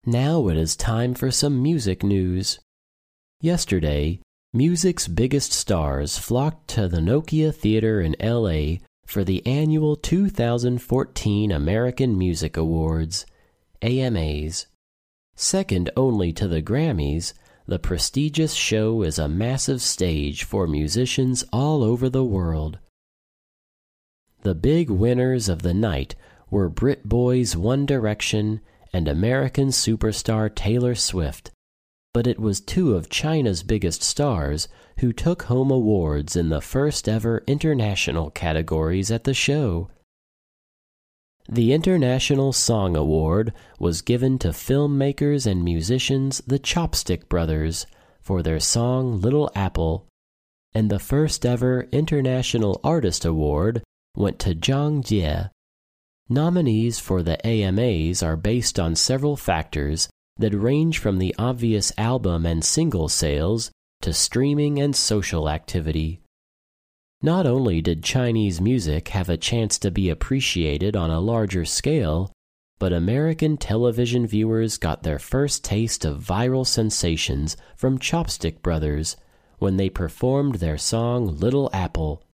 Now it is time for some music news. Yesterday, music's biggest stars flocked to the Nokia Theater in LA for the annual 2014 American Music Awards, AMAs. Second only to the Grammys, the prestigious show is a massive stage for musicians all over the world. The big winners of the night were Brit Boys' One Direction and American superstar Taylor Swift, but it was two of China's biggest stars who took home awards in the first-ever international categories at the show. The International Song Award was given to filmmakers and musicians the Chopstick Brothers for their song Little Apple, and the first-ever International Artist Award went to Zhang Jie. Nominees for the AMAs are based on several factors that range from the obvious album and single sales to streaming and social activity. Not only did Chinese music have a chance to be appreciated on a larger scale, but American television viewers got their first taste of viral sensations from Chopstick Brothers when they performed their song Little Apple.